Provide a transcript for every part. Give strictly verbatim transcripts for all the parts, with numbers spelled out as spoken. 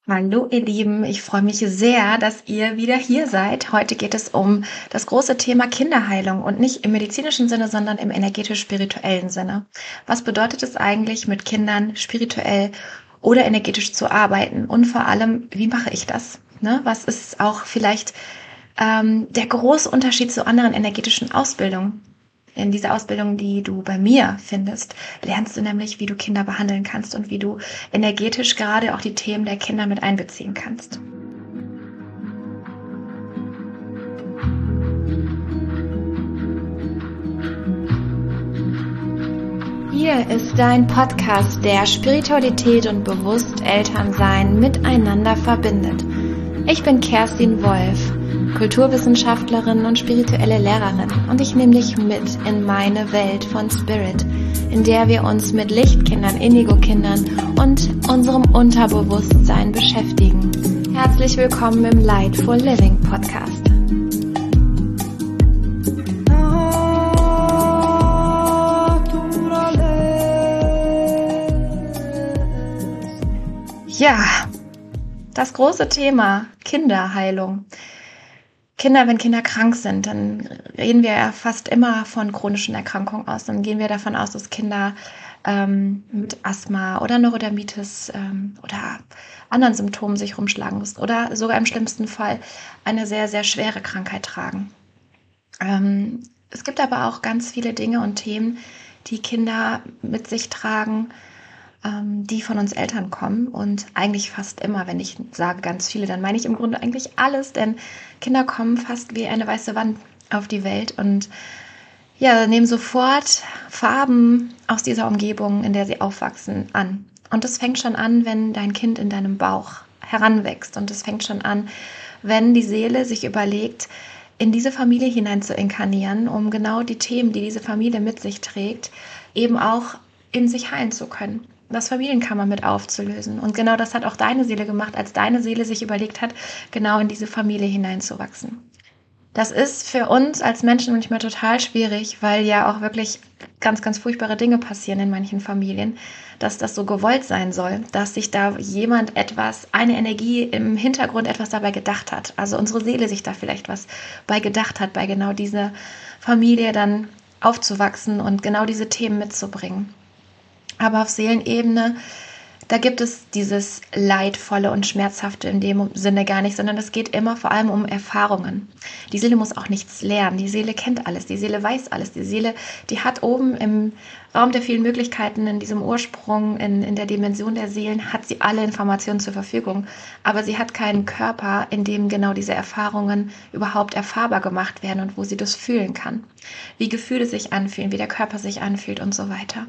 Hallo ihr Lieben, ich freue mich sehr, dass ihr wieder hier seid. Heute geht es um das große Thema Kinderheilung und nicht im medizinischen Sinne, sondern im energetisch-spirituellen Sinne. Was bedeutet es eigentlich, mit Kindern spirituell oder energetisch zu arbeiten? Und vor allem, wie mache ich das? Ne? Was ist auch vielleicht ähm, der große Unterschied zu anderen energetischen Ausbildungen? In dieser Ausbildung, die du bei mir findest, lernst du nämlich, wie du Kinder behandeln kannst und wie du energetisch gerade auch die Themen der Kinder mit einbeziehen kannst. Hier ist dein Podcast, der Spiritualität und bewusst Elternsein miteinander verbindet. Ich bin Kerstin Wolf, Kulturwissenschaftlerin und spirituelle Lehrerin, und ich nehme dich mit in meine Welt von Spirit, in der wir uns mit Lichtkindern, Indigo-Kindern und unserem Unterbewusstsein beschäftigen. Herzlich willkommen im Lightful Living Podcast. Ja, das große Thema Kinderheilung. Kinder, wenn Kinder krank sind, dann reden wir ja fast immer von chronischen Erkrankungen aus. Dann gehen wir davon aus, dass Kinder ähm, mit Asthma oder Neurodermitis ähm, oder anderen Symptomen sich rumschlagen müssen oder sogar im schlimmsten Fall eine sehr, sehr schwere Krankheit tragen. Ähm, es gibt aber auch ganz viele Dinge und Themen, die Kinder mit sich tragen, die von uns Eltern kommen, und eigentlich fast immer, wenn ich sage ganz viele, dann meine ich im Grunde eigentlich alles, denn Kinder kommen fast wie eine weiße Wand auf die Welt und ja, nehmen sofort Farben aus dieser Umgebung, in der sie aufwachsen, an. Und das fängt schon an, wenn dein Kind in deinem Bauch heranwächst, und es fängt schon an, wenn die Seele sich überlegt, in diese Familie hinein zu inkarnieren, um genau die Themen, die diese Familie mit sich trägt, eben auch in sich heilen zu können. Das Familienkammer mit aufzulösen. Und genau das hat auch deine Seele gemacht, als deine Seele sich überlegt hat, genau in diese Familie hineinzuwachsen. Das ist für uns als Menschen manchmal total schwierig, weil ja auch wirklich ganz, ganz furchtbare Dinge passieren in manchen Familien, dass das so gewollt sein soll, dass sich da jemand etwas, eine Energie im Hintergrund etwas dabei gedacht hat. Also unsere Seele sich da vielleicht was bei gedacht hat, bei genau dieser Familie dann aufzuwachsen und genau diese Themen mitzubringen. Aber auf Seelenebene, da gibt es dieses Leidvolle und Schmerzhafte in dem Sinne gar nicht, sondern es geht immer vor allem um Erfahrungen. Die Seele muss auch nichts lernen. Die Seele kennt alles. Die Seele weiß alles. Die Seele, die hat oben im Raum der vielen Möglichkeiten, in diesem Ursprung, in, in der Dimension der Seelen, hat sie alle Informationen zur Verfügung. Aber sie hat keinen Körper, in dem genau diese Erfahrungen überhaupt erfahrbar gemacht werden und wo sie das fühlen kann. Wie Gefühle sich anfühlen, wie der Körper sich anfühlt und so weiter.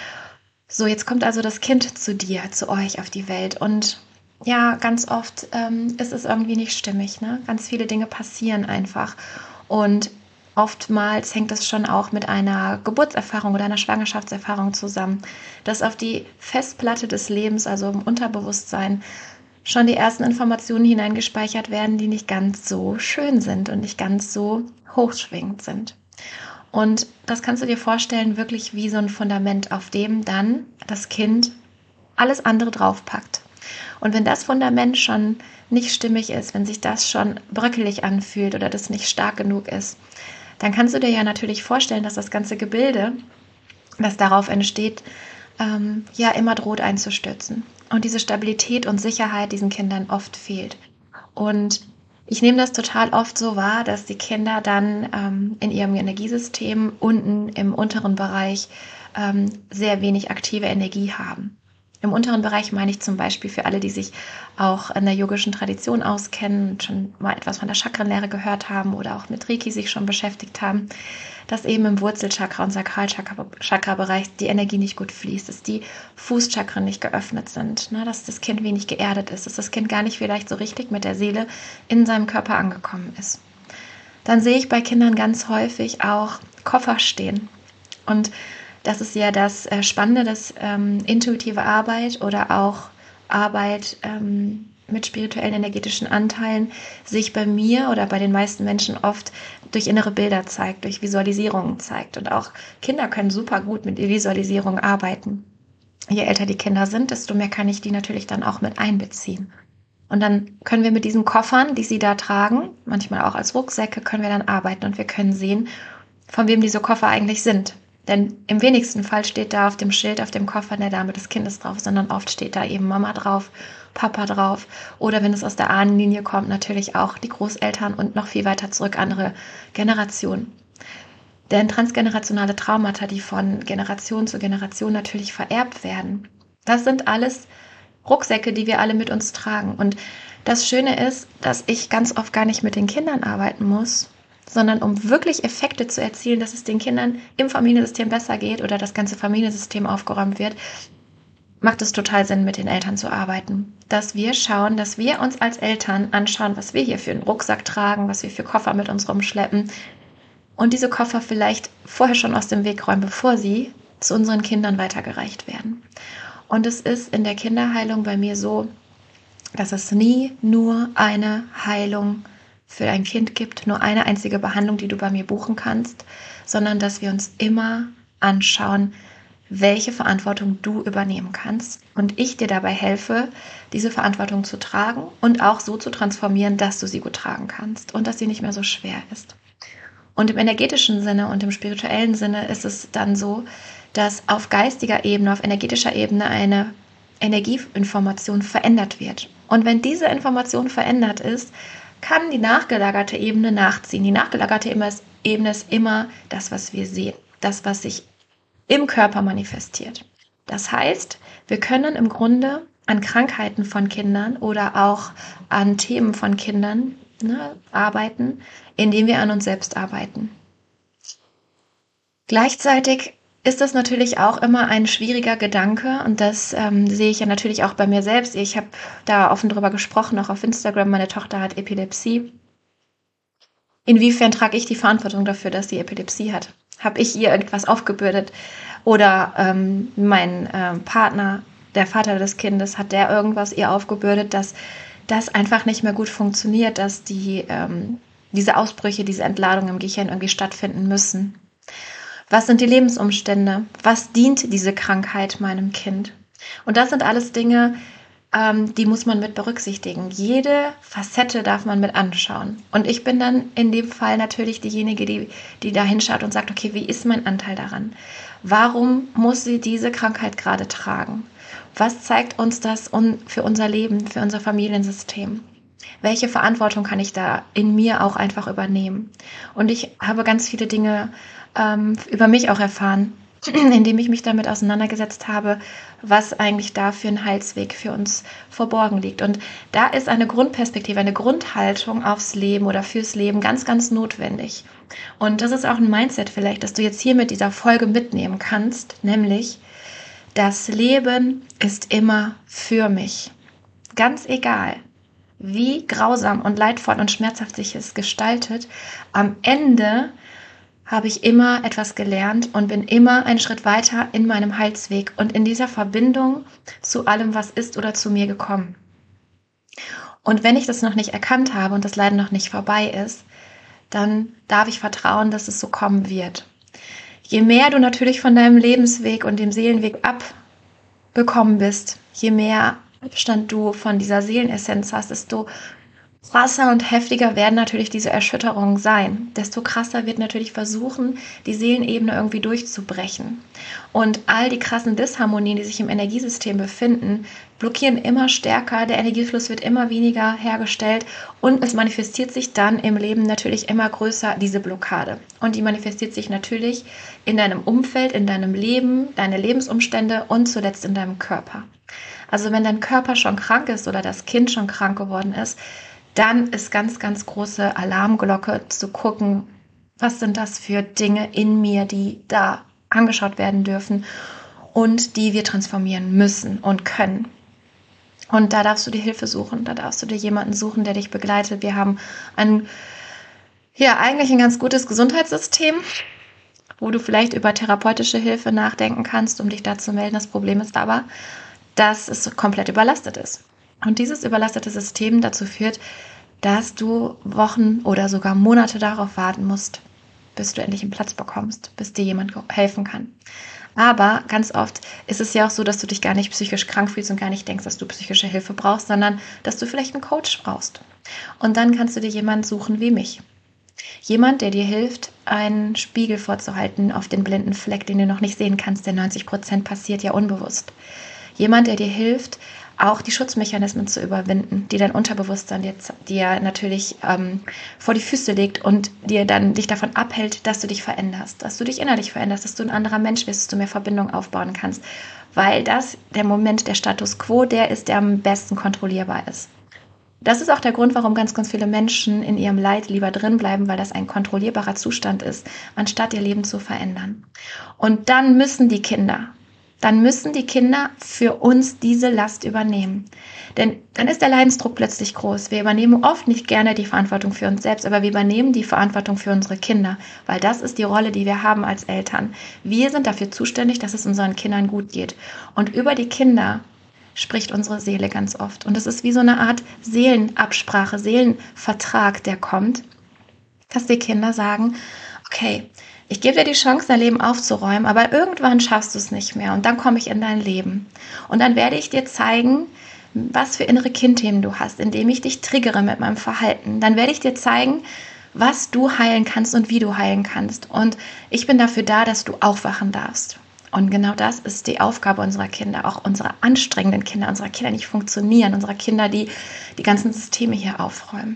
So, jetzt kommt also das Kind zu dir, zu euch auf die Welt, und ja, ganz oft ähm, ist es irgendwie nicht stimmig, ne? Ganz viele Dinge passieren einfach, und oftmals hängt es schon auch mit einer Geburtserfahrung oder einer Schwangerschaftserfahrung zusammen, dass auf die Festplatte des Lebens, also im Unterbewusstsein, schon die ersten Informationen hineingespeichert werden, die nicht ganz so schön sind und nicht ganz so hochschwingend sind. Und das kannst du dir vorstellen, wirklich wie so ein Fundament, auf dem dann das Kind alles andere draufpackt. Und wenn das Fundament schon nicht stimmig ist, wenn sich das schon bröckelig anfühlt oder das nicht stark genug ist, dann kannst du dir ja natürlich vorstellen, dass das ganze Gebilde, das darauf entsteht, ähm, ja immer droht einzustürzen. Und diese Stabilität und Sicherheit diesen Kindern oft fehlt. Und ich nehme das total oft so wahr, dass die Kinder dann ähm, in ihrem Energiesystem unten im unteren Bereich ähm, sehr wenig aktive Energie haben. Im unteren Bereich meine ich zum Beispiel für alle, die sich auch in der yogischen Tradition auskennen, schon mal etwas von der Chakrenlehre gehört haben oder auch mit Reiki sich schon beschäftigt haben, dass eben im Wurzelchakra und Sakralchakra-Bereich die Energie nicht gut fließt, dass die Fußchakren nicht geöffnet sind, ne, dass das Kind wenig geerdet ist, dass das Kind gar nicht vielleicht so richtig mit der Seele in seinem Körper angekommen ist. Dann sehe ich bei Kindern ganz häufig auch Koffer stehen, und das ist ja das Spannende, dass ähm, intuitive Arbeit oder auch Arbeit ähm, mit spirituellen energetischen Anteilen sich bei mir oder bei den meisten Menschen oft durch innere Bilder zeigt, durch Visualisierungen zeigt. Und auch Kinder können super gut mit Visualisierung arbeiten. Je älter die Kinder sind, desto mehr kann ich die natürlich dann auch mit einbeziehen. Und dann können wir mit diesen Koffern, die sie da tragen, manchmal auch als Rucksäcke, können wir dann arbeiten und wir können sehen, von wem diese Koffer eigentlich sind. Denn im wenigsten Fall steht da auf dem Schild, auf dem Koffer der Name des Kindes drauf, sondern oft steht da eben Mama drauf, Papa drauf oder wenn es aus der Ahnenlinie kommt, natürlich auch die Großeltern und noch viel weiter zurück andere Generationen. Denn transgenerationale Traumata, die von Generation zu Generation natürlich vererbt werden, das sind alles Rucksäcke, die wir alle mit uns tragen. Und das Schöne ist, dass ich ganz oft gar nicht mit den Kindern arbeiten muss, sondern um wirklich Effekte zu erzielen, dass es den Kindern im Familiensystem besser geht oder das ganze Familiensystem aufgeräumt wird, macht es total Sinn, mit den Eltern zu arbeiten. Dass wir schauen, dass wir uns als Eltern anschauen, was wir hier für einen Rucksack tragen, was wir für Koffer mit uns rumschleppen und diese Koffer vielleicht vorher schon aus dem Weg räumen, bevor sie zu unseren Kindern weitergereicht werden. Und es ist in der Kinderheilung bei mir so, dass es nie nur eine Heilung für ein Kind gibt, nur eine einzige Behandlung, die du bei mir buchen kannst, sondern dass wir uns immer anschauen, welche Verantwortung du übernehmen kannst und ich dir dabei helfe, diese Verantwortung zu tragen und auch so zu transformieren, dass du sie gut tragen kannst und dass sie nicht mehr so schwer ist. Und im energetischen Sinne und im spirituellen Sinne ist es dann so, dass auf geistiger Ebene, auf energetischer Ebene eine Energieinformation verändert wird. Und wenn diese Information verändert ist, kann die nachgelagerte Ebene nachziehen. Die nachgelagerte Ebene ist immer das, was wir sehen, das, was sich im Körper manifestiert. Das heißt, wir können im Grunde an Krankheiten von Kindern oder auch an Themen von Kindern ne, arbeiten, indem wir an uns selbst arbeiten. Gleichzeitig ist das natürlich auch immer ein schwieriger Gedanke und das ähm, sehe ich ja natürlich auch bei mir selbst. Ich habe da offen drüber gesprochen, auch auf Instagram. Meine Tochter hat Epilepsie. Inwiefern trage ich die Verantwortung dafür, dass sie Epilepsie hat? Habe ich ihr irgendwas aufgebürdet? Oder ähm, mein ähm, Partner, der Vater des Kindes, hat der irgendwas ihr aufgebürdet, dass das einfach nicht mehr gut funktioniert, dass die, ähm, diese Ausbrüche, diese Entladungen im Gehirn irgendwie stattfinden müssen? Was sind die Lebensumstände? Was dient diese Krankheit meinem Kind? Und das sind alles Dinge, ähm, die muss man mit berücksichtigen. Jede Facette darf man mit anschauen. Und ich bin dann in dem Fall natürlich diejenige, die, die da hinschaut und sagt, okay, wie ist mein Anteil daran? Warum muss sie diese Krankheit gerade tragen? Was zeigt uns das für unser Leben, für unser Familiensystem? Welche Verantwortung kann ich da in mir auch einfach übernehmen? Und ich habe ganz viele Dinge ähm, über mich auch erfahren, indem ich mich damit auseinandergesetzt habe, was eigentlich da für ein Heilsweg für uns verborgen liegt. Und da ist eine Grundperspektive, eine Grundhaltung aufs Leben oder fürs Leben ganz, ganz notwendig. Und das ist auch ein Mindset vielleicht, das du jetzt hier mit dieser Folge mitnehmen kannst, nämlich das Leben ist immer für mich. Ganz egal, wie grausam und leidvoll und schmerzhaft sich es gestaltet, am Ende habe ich immer etwas gelernt und bin immer einen Schritt weiter in meinem Heilsweg und in dieser Verbindung zu allem, was ist oder zu mir gekommen. Und wenn ich das noch nicht erkannt habe und das Leiden noch nicht vorbei ist, dann darf ich vertrauen, dass es so kommen wird. Je mehr du natürlich von deinem Lebensweg und dem Seelenweg abbekommen bist, je mehr Abstand du von dieser Seelenessenz hast, desto krasser und heftiger werden natürlich diese Erschütterungen sein. Desto krasser wird natürlich versuchen, die Seelenebene irgendwie durchzubrechen. Und all die krassen Disharmonien, die sich im Energiesystem befinden, blockieren immer stärker, der Energiefluss wird immer weniger hergestellt und es manifestiert sich dann im Leben natürlich immer größer, diese Blockade. Und die manifestiert sich natürlich in deinem Umfeld, in deinem Leben, deine Lebensumstände und zuletzt in deinem Körper. Also wenn dein Körper schon krank ist oder das Kind schon krank geworden ist, dann ist ganz, ganz große Alarmglocke zu gucken, was sind das für Dinge in mir, die da angeschaut werden dürfen und die wir transformieren müssen und können. Und da darfst du dir Hilfe suchen, da darfst du dir jemanden suchen, der dich begleitet. Wir haben ein, ja, eigentlich ein ganz gutes Gesundheitssystem, wo du vielleicht über therapeutische Hilfe nachdenken kannst, um dich da zu melden. Das Problem ist aber, dass es komplett überlastet ist. Und dieses überlastete System dazu führt, dass du Wochen oder sogar Monate darauf warten musst, bis du endlich einen Platz bekommst, bis dir jemand helfen kann. Aber ganz oft ist es ja auch so, dass du dich gar nicht psychisch krank fühlst und gar nicht denkst, dass du psychische Hilfe brauchst, sondern dass du vielleicht einen Coach brauchst. Und dann kannst du dir jemanden suchen wie mich. Jemand, der dir hilft, einen Spiegel vorzuhalten auf den blinden Fleck, den du noch nicht sehen kannst, denn neunzig Prozent passiert ja unbewusst. Jemand, der dir hilft, auch die Schutzmechanismen zu überwinden, die dein Unterbewusstsein dir, dir natürlich ähm, vor die Füße legt und dir dann dich davon abhält, dass du dich veränderst, dass du dich innerlich veränderst, dass du ein anderer Mensch bist, dass du mehr Verbindung aufbauen kannst, weil das der Moment, der Status Quo, der ist, der am besten kontrollierbar ist. Das ist auch der Grund, warum ganz, ganz viele Menschen in ihrem Leid lieber drin bleiben, weil das ein kontrollierbarer Zustand ist, anstatt ihr Leben zu verändern. Und dann müssen die Kinder dann müssen die Kinder für uns diese Last übernehmen. Denn dann ist der Leidensdruck plötzlich groß. Wir übernehmen oft nicht gerne die Verantwortung für uns selbst, aber wir übernehmen die Verantwortung für unsere Kinder, weil das ist die Rolle, die wir haben als Eltern. Wir sind dafür zuständig, dass es unseren Kindern gut geht. Und über die Kinder spricht unsere Seele ganz oft. Und es ist wie so eine Art Seelenabsprache, Seelenvertrag, der kommt, dass die Kinder sagen, okay, ich gebe dir die Chance, dein Leben aufzuräumen, aber irgendwann schaffst du es nicht mehr und dann komme ich in dein Leben. Und dann werde ich dir zeigen, was für innere Kindthemen du hast, indem ich dich triggere mit meinem Verhalten. Dann werde ich dir zeigen, was du heilen kannst und wie du heilen kannst. Und ich bin dafür da, dass du aufwachen darfst. Und genau das ist die Aufgabe unserer Kinder, auch unserer anstrengenden Kinder, unserer Kinder, die nicht funktionieren, unserer Kinder, die die ganzen Systeme hier aufräumen.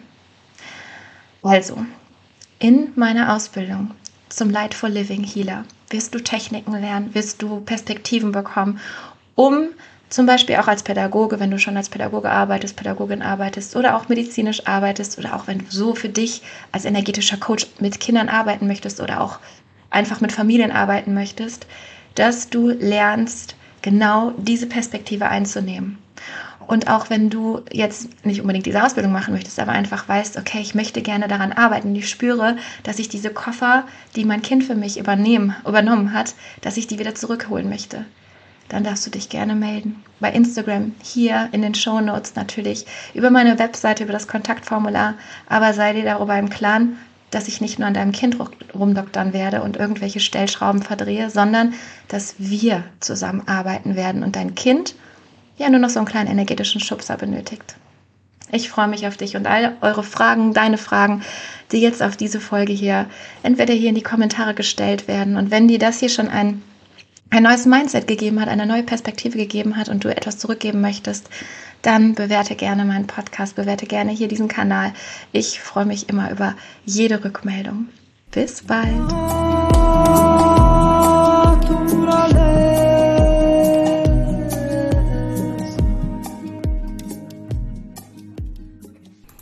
Also, in meiner Ausbildung zum Lightful Living Healer wirst du Techniken lernen, wirst du Perspektiven bekommen, um zum Beispiel auch als Pädagoge, wenn du schon als Pädagoge arbeitest, Pädagogin arbeitest oder auch medizinisch arbeitest oder auch wenn du so für dich als energetischer Coach mit Kindern arbeiten möchtest oder auch einfach mit Familien arbeiten möchtest, dass du lernst, genau diese Perspektive einzunehmen. Und auch wenn du jetzt nicht unbedingt diese Ausbildung machen möchtest, aber einfach weißt, okay, ich möchte gerne daran arbeiten. Ich spüre, dass ich diese Koffer, die mein Kind für mich übernehmen, übernommen hat, dass ich die wieder zurückholen möchte. Dann darfst du dich gerne melden. Bei Instagram, hier in den Shownotes natürlich, über meine Webseite, über das Kontaktformular. Aber sei dir darüber im Klaren, dass ich nicht nur an deinem Kind rumdoktern werde und irgendwelche Stellschrauben verdrehe, sondern dass wir zusammenarbeiten werden und dein Kind ja nur noch so einen kleinen energetischen Schubser benötigt. Ich freue mich auf dich und all eure Fragen, deine Fragen, die jetzt auf diese Folge hier entweder hier in die Kommentare gestellt werden. Und wenn dir das hier schon ein, ein neues Mindset gegeben hat, eine neue Perspektive gegeben hat und du etwas zurückgeben möchtest, dann bewerte gerne meinen Podcast, bewerte gerne hier diesen Kanal. Ich freue mich immer über jede Rückmeldung. Bis bald!